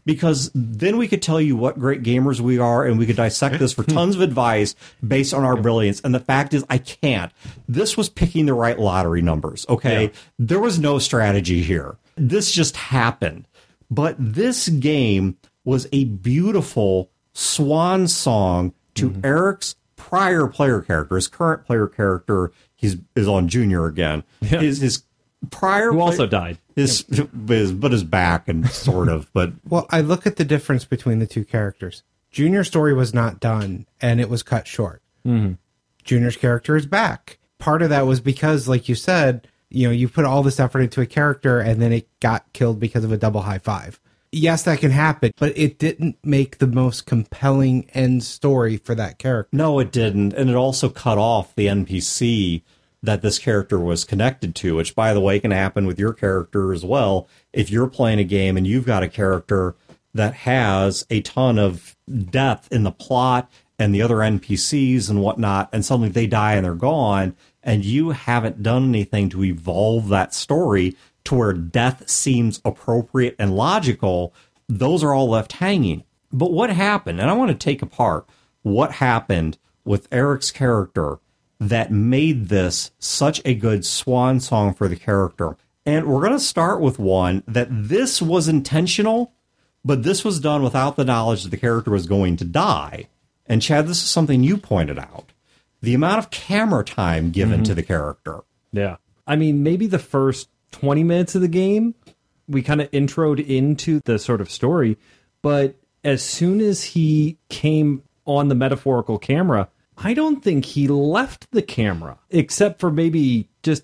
because then we could tell you what great gamers we are, and we could dissect this for tons of advice based on our brilliance. And the fact is, I can't. This was picking the right lottery numbers, okay? Yeah. There was no strategy here. This just happened. But this game was a beautiful swan song to Eric's prior player character. His current player character is on Junior again. Yeah. His prior who also died. Is back and sort of. But well, I look at the difference between the two characters. Junior's story was not done, and it was cut short. Mm-hmm. Junior's character is back. Part of that was because, like you said, you put all this effort into a character, and then it got killed because of a double high five. Yes, that can happen, but it didn't make the most compelling end story for that character. No, it didn't. And it also cut off the NPC that this character was connected to, which, by the way, can happen with your character as well. If you're playing a game and you've got a character that has a ton of depth in the plot and the other NPCs and whatnot, and suddenly they die and they're gone, and you haven't done anything to evolve that story to where death seems appropriate and logical, those are all left hanging. But what happened, and I want to take apart what happened with Eric's character that made this such a good swan song for the character. And we're going to start with one that this was intentional, but this was done without the knowledge that the character was going to die. And Chad, this is something you pointed out. The amount of camera time given to the character. Yeah. I mean, maybe the first 20 minutes of the game, we kind of introed into the sort of story, but as soon as he came on the metaphorical camera, I don't think he left the camera, except for maybe just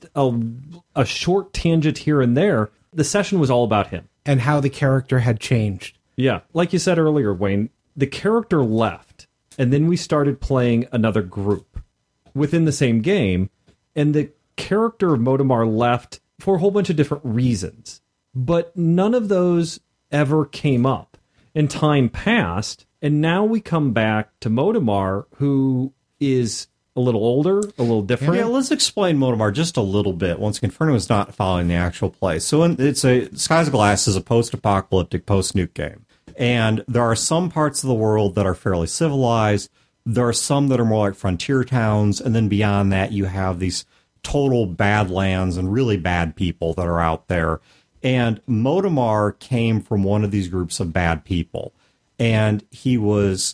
a short tangent here and there. The session was all about him. And how the character had changed. Yeah. Like you said earlier, Wayne, the character left, and then we started playing another group within the same game, and the character of Motomar left for a whole bunch of different reasons. But none of those ever came up. And time passed, and now we come back to Motomar, who is a little older, a little different. Yeah, let's explain Motomar just a little bit. Once again, for anyone who's not following the actual play. So Skies of Glass is a post-apocalyptic, post-nuke game. And there are some parts of the world that are fairly civilized. There are some that are more like frontier towns. And then beyond that, you have these total badlands and really bad people that are out there. And Motomar came from one of these groups of bad people. And he was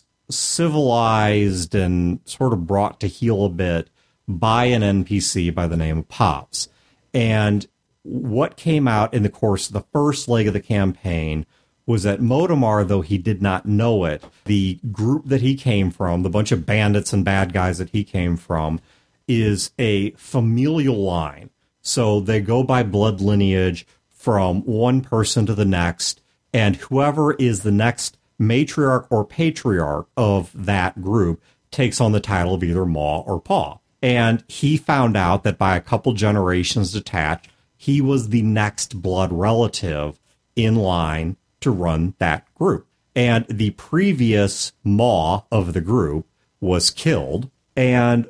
civilized and sort of brought to heel a bit by an NPC by the name of Pops. And what came out in the course of the first leg of the campaign was that Motomar, though he did not know it, the group that he came from, the bunch of bandits and bad guys that he came from, is a familial line. So they go by blood lineage from one person to the next, and whoever is the next matriarch or patriarch of that group takes on the title of either Ma or Pa. And he found out that by a couple generations detached, he was the next blood relative in line to run that group. And the previous Ma of the group was killed, and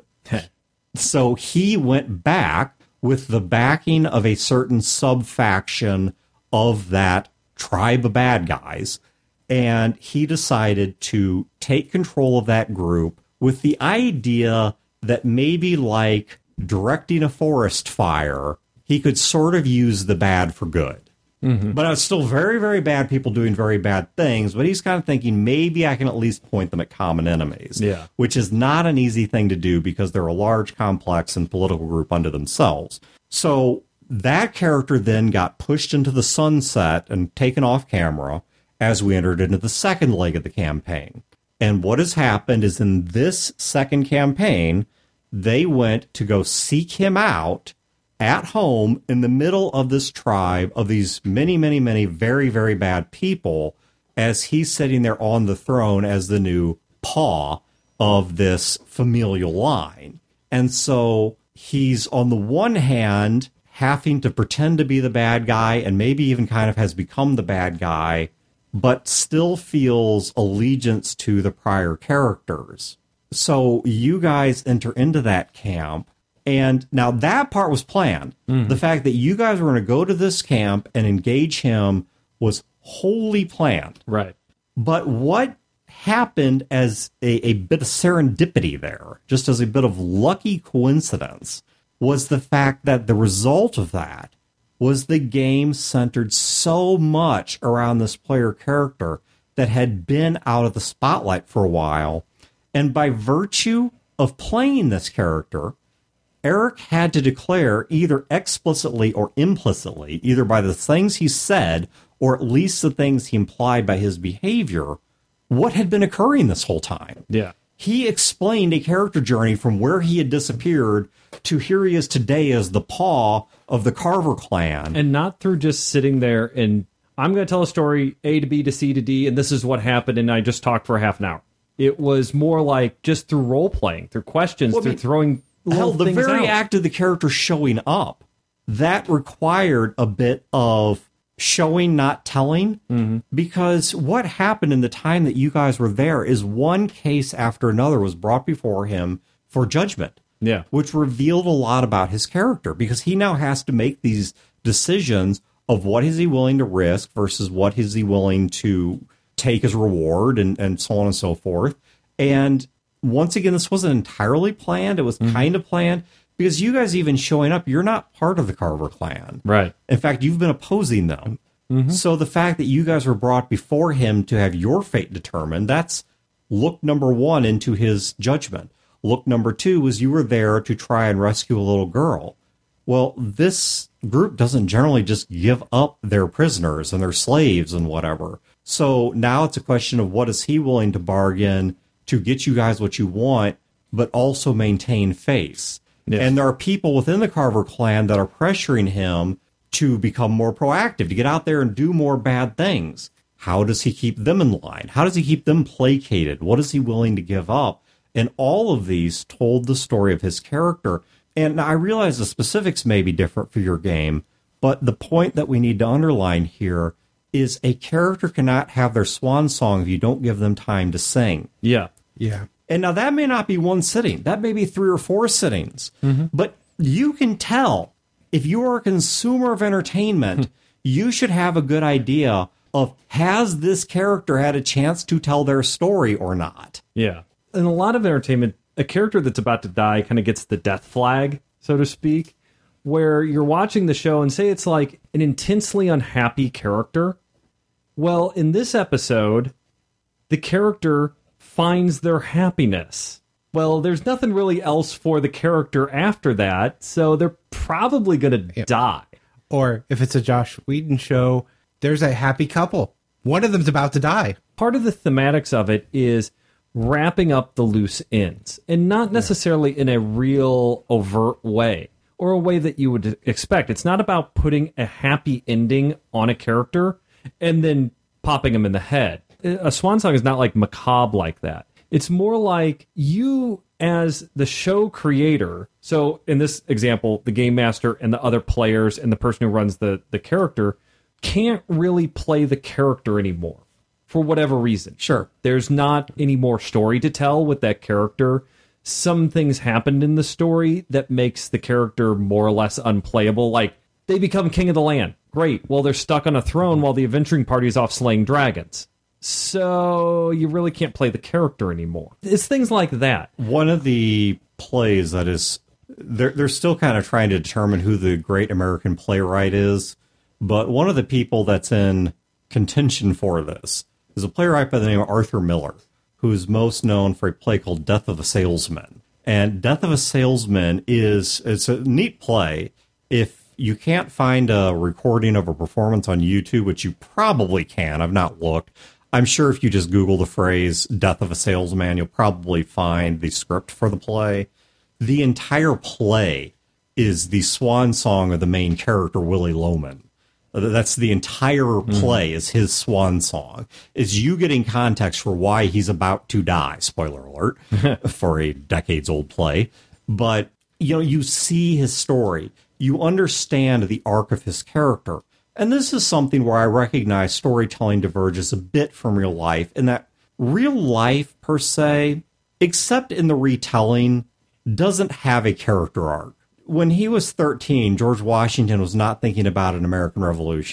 so he went back with the backing of a certain sub-faction of that tribe of bad guys, and he decided to take control of that group with the idea that maybe like directing a forest fire, he could sort of use the bad for good. Mm-hmm. But it's still very, very bad people doing very bad things. But he's kind of thinking maybe I can at least point them at common enemies, which is not an easy thing to do because they're a large, complex, and political group unto themselves. So that character then got pushed into the sunset and taken off camera as we entered into the second leg of the campaign. And what has happened is in this second campaign, they went to go seek him out at home in the middle of this tribe of these many, many, many very, very bad people as he's sitting there on the throne as the new Pa of this familial line. And so he's on the one hand having to pretend to be the bad guy and maybe even kind of has become the bad guy, but still feels allegiance to the prior characters. So you guys enter into that camp. And now that part was planned. Mm-hmm. The fact that you guys were going to go to this camp and engage him was wholly planned. Right. But what happened as a bit of serendipity there, just as a bit of lucky coincidence, was the fact that the result of that was the game centered so much around this player character that had been out of the spotlight for a while. And by virtue of playing this character, Eric had to declare either explicitly or implicitly, either by the things he said or at least the things he implied by his behavior, what had been occurring this whole time. Yeah. He explained a character journey from where he had disappeared to here he is today as the paw of the Carver clan. And not through just sitting there and, I'm going to tell a story A to B to C to D, and this is what happened, and I just talked for a half an hour. It was more like just through role-playing, through questions, through throwing little the things very out. act of the character showing up, that required a bit of showing, not telling, because what happened in the time that you guys were there is one case after another was brought before him for judgment, which revealed a lot about his character, because he now has to make these decisions of what is he willing to risk versus what is he willing to take as reward, and so on and so forth. And once again, this wasn't entirely planned. It was kind of planned, because you guys even showing up, you're not part of the Carver clan. Right. In fact, you've been opposing them. So the fact that you guys were brought before him to have your fate determined, that's look number one into his judgment. Look number two was you were there to try and rescue a little girl. Well, this group doesn't generally just give up their prisoners and their slaves and whatever. So now it's a question of what is he willing to bargain to get you guys what you want, but also maintain face. Yes. And there are people within the Carver clan that are pressuring him to become more proactive, to get out there and do more bad things. How does he keep them in line? How does he keep them placated? What is he willing to give up? And all of these told the story of his character. And I realize the specifics may be different for your game, but the point that we need to underline here is a character cannot have their swan song if you don't give them time to sing. Yeah. Yeah. And now that may not be one sitting. That may be 3 or 4 sittings. But you can tell, if you are a consumer of entertainment, you should have a good idea of, has this character had a chance to tell their story or not? Yeah. In a lot of entertainment, a character that's about to die kind of gets the death flag, so to speak, where you're watching the show and say it's like an intensely unhappy character. Well, in this episode, the character finds their happiness. Well, there's nothing really else for the character after that, so they're probably going to die. Or if it's a Joss Whedon show, there's a happy couple. One of them's about to die. Part of the thematics of it is wrapping up the loose ends, and not necessarily in a real overt way, or a way that you would expect. It's not about putting a happy ending on a character and then popping them in the head. A swan song is not like macabre like that. It's more like you as the show creator. So in this example, the game master and the other players and the person who runs the character can't really play the character anymore for whatever reason. Sure. There's not any more story to tell with that character. Some things happened in the story that makes the character more or less unplayable. Like, they become king of the land. Great. Well, they're stuck on a throne while the adventuring party is off slaying dragons. So you really can't play the character anymore. It's things like that. One of the plays that is, they're still kind of trying to determine who the great American playwright is, but one of the people that's in contention for this is a playwright by the name of Arthur Miller, who is most known for a play called Death of a Salesman. And Death of a Salesman it's a neat play. If you can't find a recording of a performance on YouTube, which you probably can, I've not looked, I'm sure if you just Google the phrase Death of a Salesman, you'll probably find the script for the play. The entire play is the swan song of the main character, Willie Loman. That's the entire play is his swan song. Is you getting context for why he's about to die. Spoiler alert for a decades-old play. But, you see his story. You understand the arc of his character. And this is something where I recognize storytelling diverges a bit from real life, in that real life, per se, except in the retelling, doesn't have a character arc. When he was 13, George Washington was not thinking about an American Revolution.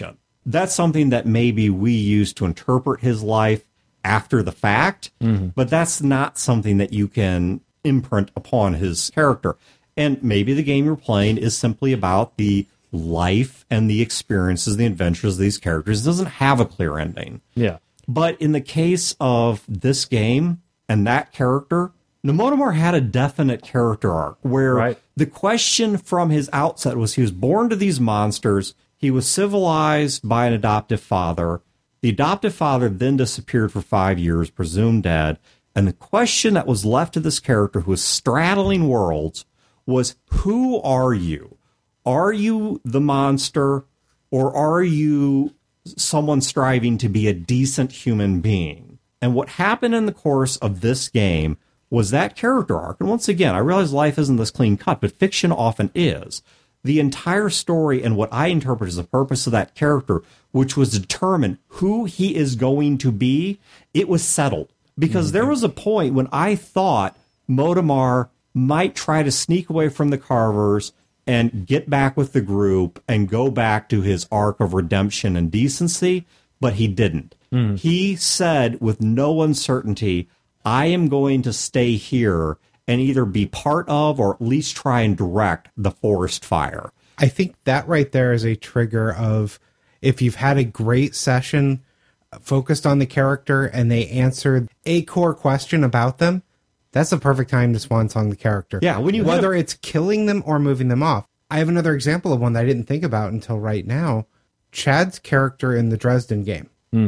that's something that maybe we use to interpret his life after the fact, but that's not something that you can imprint upon his character. And maybe the game you're playing is simply about the life and the experiences, the adventures of these characters. It doesn't have a clear ending. Yeah. But in the case of this game and that character, Nomotomor had a definite character arc where the question from his outset was he was born to these monsters. He was civilized by an adoptive father. The adoptive father then disappeared for 5 years, presumed dead. And the question that was left to this character who was straddling worlds was, who are you? Are you the monster, or are you someone striving to be a decent human being? And what happened in the course of this game was that character arc. And once again, I realize life isn't this clean cut, but fiction often is. The entire story and what I interpret as the purpose of that character, which was to determine who he is going to be, it was settled. Because there was a point when I thought Motomar might try to sneak away from the Carvers and get back with the group and go back to his arc of redemption and decency, but he didn't. He said with no uncertainty, I am going to stay here and either be part of or at least try and direct the forest fire. I think that right there is a trigger of, if you've had a great session focused on the character and they answered a core question about them, that's the perfect time to swan song the character. Yeah, when you whether it's killing them or moving them off. I have another example of one that I didn't think about until right now. Chad's character in the Dresden game,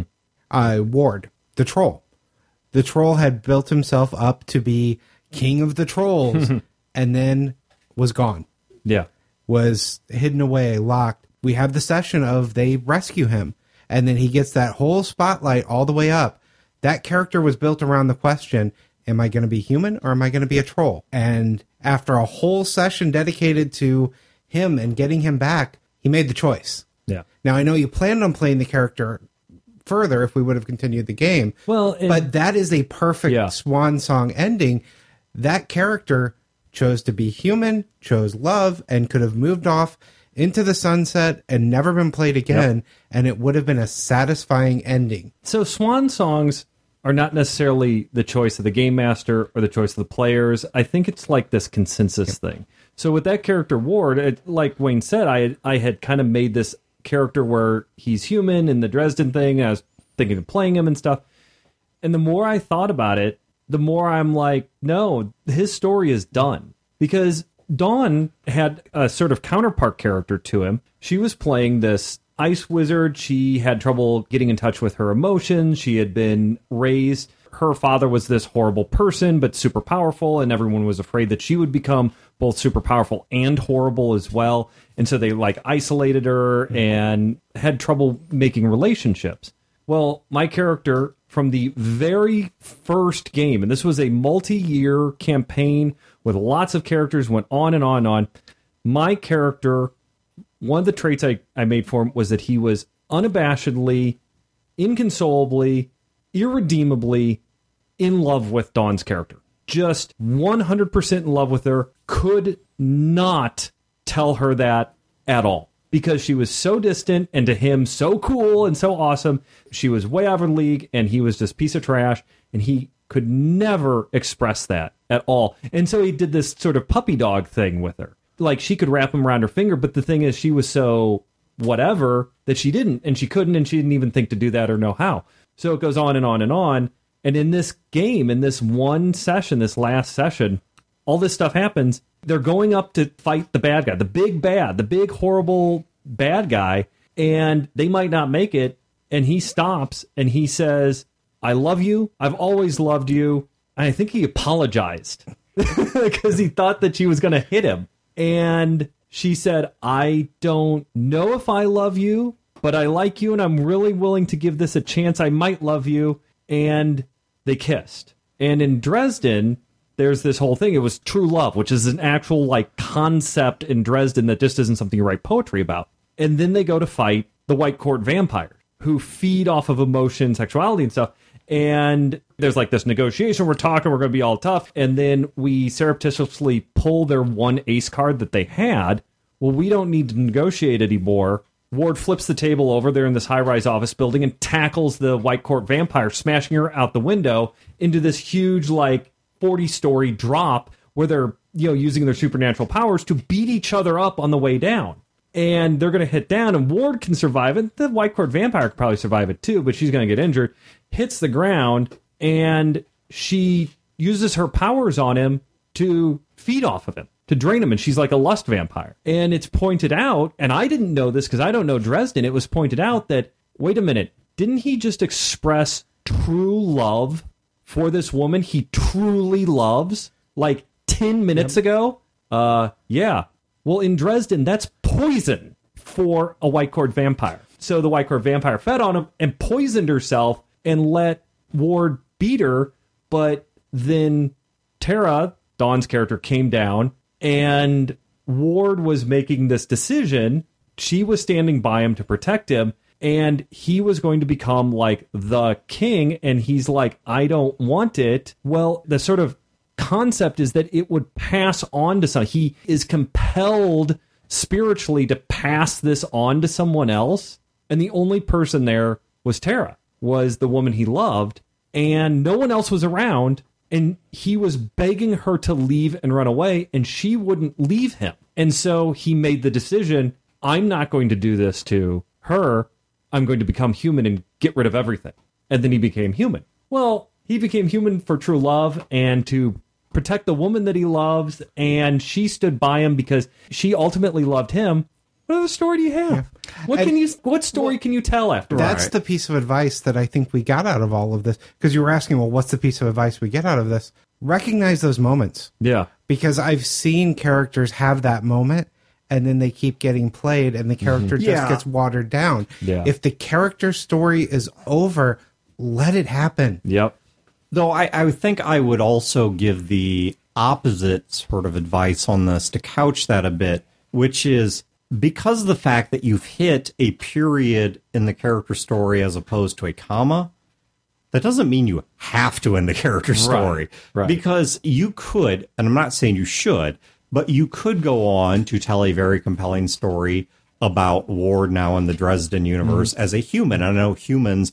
Ward, the troll. The troll had built himself up to be king of the trolls and then was gone. Yeah. Was hidden away, locked. We have the session of they rescue him, and then he gets that whole spotlight all the way up. That character was built around the question, am I going to be human or am I going to be a troll? And after a whole session dedicated to him and getting him back, he made the choice. Yeah. Now, I know you planned on playing the character further if we would have continued the game. Well, but that is a perfect swan song ending. That character chose to be human, chose love, and could have moved off into the sunset and never been played again, and it would have been a satisfying ending. So swan songs are not necessarily the choice of the game master or the choice of the players. I think it's like this consensus thing. So with that character Ward, like Wayne said, I had kind of made this character where he's human in the Dresden thing. I was thinking of playing him and stuff. And the more I thought about it, the more I'm like, no, his story is done. Because Dawn had a sort of counterpart character to him. She was playing this ice wizard. She had trouble getting in touch with her emotions. She had been raised. Her father was this horrible person, but super powerful, and everyone was afraid that she would become both super powerful and horrible as well. And so they like isolated her and had trouble making relationships. Well, my character from the very first game, and this was a multi-year campaign with lots of characters, went on and on and on. My character, one of the traits I made for him was that he was unabashedly, inconsolably, irredeemably in love with Dawn's character. Just 100% in love with her. Could not tell her that at all. Because she was so distant and to him so cool and so awesome. She was way out of her league and he was this piece of trash. And he could never express that at all. And so he did this sort of puppy dog thing with her. Like she could wrap him around her finger, but the thing is she was so whatever that she didn't, and she couldn't, and she didn't even think to do that or know how. So it goes on and on and on. And in this game, in this one session, this last session, all this stuff happens. They're going up to fight the bad guy, the big bad, the big horrible bad guy, and they might not make it. And he stops and he says, I love you. I've always loved you. And I think he apologized because he thought that she was going to hit him. And she said, I don't know if I love you, but I like you and I'm really willing to give this a chance. I might love you. And they kissed. And in Dresden, there's this whole thing. It was true love, which is an actual like concept in Dresden that just isn't something you write poetry about. And then they go to fight the White Court vampires who feed off of emotion, sexuality and stuff. And there's like this negotiation. We're talking, we're going to be all tough. And then we surreptitiously pull their one ace card that they had. Well, we don't need to negotiate anymore. Ward flips the table over there in this high-rise office building and tackles the White Court vampire, smashing her out the window into this huge, like, 40-story drop where they're, using their supernatural powers to beat each other up on the way down. And they're going to hit down, and Ward can survive it. The White Court vampire could probably survive it too, but she's going to get injured. Hits the ground, and she uses her powers on him to feed off of him, to drain him, and she's like a lust vampire. And it's pointed out, and I didn't know this because I don't know Dresden, it was pointed out that, wait a minute, didn't he just express true love for this woman he truly loves, like 10 minutes ago? Yeah. Well, in Dresden, that's poison for a White Court vampire. So the White Court vampire fed on him and poisoned herself and let Ward beat her, but then Tara, Dawn's character, came down, and Ward was making this decision. She was standing by him to protect him, and he was going to become like the king, and he's like, I don't want it. Well, the sort of concept is that it would pass on to someone. He is compelled spiritually to pass this on to someone else, and the only person there was Tara, was the woman he loved, and no one else was around. And he was begging her to leave and run away, and she wouldn't leave him. And so he made the decision, I'm not going to do this to her. I'm going to become human and get rid of everything. And then he became human. Well, he became human for true love and to protect the woman that he loves, and she stood by him because she ultimately loved him. What other story do you have? Yeah. What story can you tell after that's the piece of advice that I think we got out of all of this. Because you were asking, well, what's the piece of advice we get out of this? Recognize those moments. Yeah. Because I've seen characters have that moment, and then they keep getting played, and the character just gets watered down. Yeah. If the character story is over, let it happen. Yep. Though I think I would also give the opposite sort of advice on this to couch that a bit, which is, because of the fact that you've hit a period in the character story as opposed to a comma, that doesn't mean you have to end the character story. Right. Because you could, and I'm not saying you should, but you could go on to tell a very compelling story about Ward now in the Dresden universe as a human. I know humans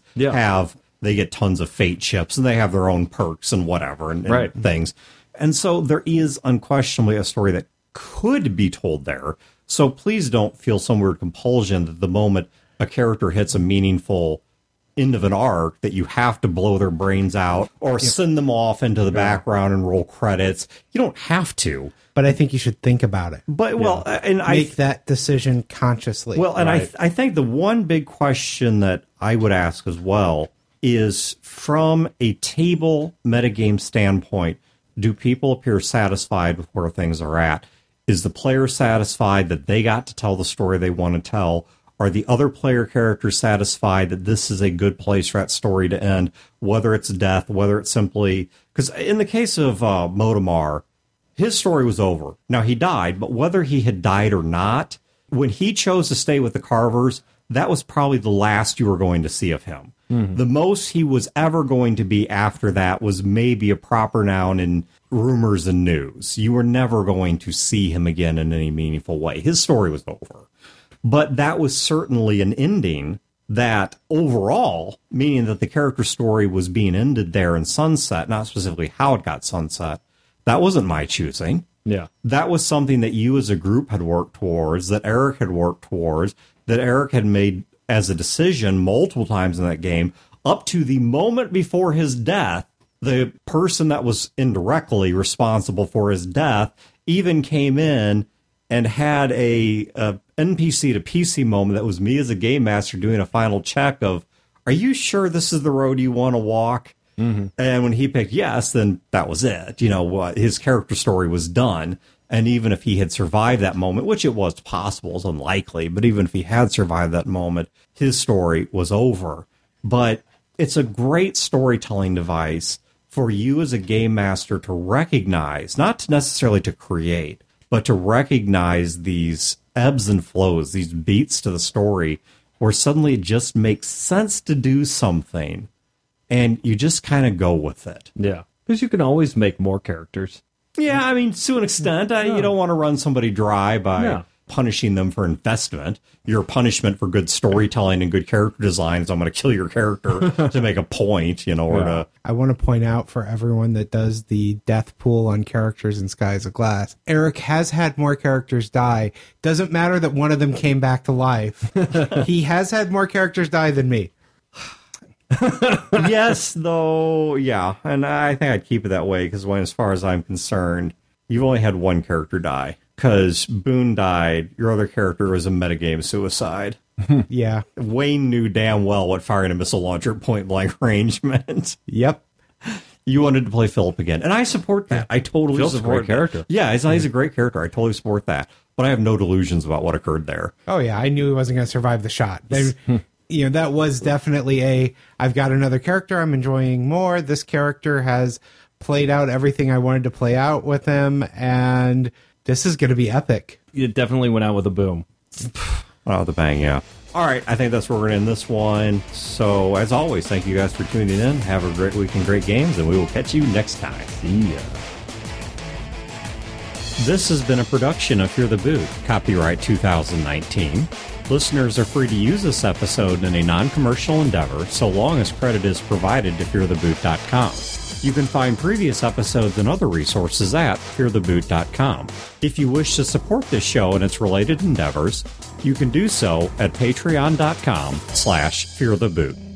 they get tons of fate chips, and they have their own perks and whatever, and things. And so there is unquestionably a story that could be told there. So please don't feel some weird compulsion that the moment a character hits a meaningful end of an arc that you have to blow their brains out or send them off into the background and roll credits. You don't have to. But I think you should think about it. But, well, and make that decision consciously. Well, and I think the one big question that I would ask as well is, from a table metagame standpoint, do people appear satisfied with where things are at? Is the player satisfied that they got to tell the story they want to tell? Are the other player characters satisfied that this is a good place for that story to end, whether it's death, whether it's simply... Because in the case of Motomar, his story was over. Now, he died, but whether he had died or not, when he chose to stay with the Carvers, that was probably the last you were going to see of him. Mm-hmm. The most he was ever going to be after that was maybe a proper noun in rumors and news. You were never going to see him again in any meaningful way. His story was over. But that was certainly an ending that overall, meaning that the character story was being ended there in Sunset, not specifically how it got Sunset. That wasn't my choosing. Yeah. That was something that you as a group had worked towards, that Eric had worked towards, that Eric had made as a decision multiple times in that game, up to the moment before his death. The person that was indirectly responsible for his death even came in and had a NPC to PC moment that was me as a game master doing a final check of, are you sure this is the road you want to walk? Mm-hmm. And when he picked yes, then that was it. You know, his character story was done. And even if he had survived that moment, which it was possible, it's unlikely, but even if he had survived that moment, his story was over. But it's a great storytelling device for you as a game master to recognize, not necessarily to create, but to recognize these ebbs and flows, these beats to the story, where suddenly it just makes sense to do something, and you just kind of go with it. Yeah, because you can always make more characters. Yeah, I mean, to an extent, you don't want to run somebody dry by punishing them for investment. Your punishment for good storytelling and good character design is I'm going to kill your character to make a point, or to... I want to point out for everyone that does the death pool on characters in Skies of Glass, Eric has had more characters die. Doesn't matter that one of them came back to life. He has had more characters die than me. Yes, though, yeah. And I think I'd keep it that way, because as far as I'm concerned, you've only had one character die. Because Boone died, your other character was a metagame suicide. Yeah. Wayne knew damn well what firing a missile launcher at point-blank range meant. Yep. You wanted to play Philip again. And I support that. I totally Phil's support a great character. Yeah, he's a great character. I totally support that. But I have no delusions about what occurred there. Oh, yeah. I knew he wasn't going to survive the shot. That was definitely I've got another character I'm enjoying more. This character has played out everything I wanted to play out with him, and this is going to be epic. It definitely went out with a boom. Went out with a bang, yeah. All right, I think that's where we're going to end this one. So, as always, thank you guys for tuning in. Have a great week and great games, and we will catch you next time. See ya. This has been a production of Fear the Boot, copyright 2019. Listeners are free to use this episode in a non-commercial endeavor, so long as credit is provided to feartheboot.com. You can find previous episodes and other resources at feartheboot.com. If you wish to support this show and its related endeavors, you can do so at patreon.com/feartheboot.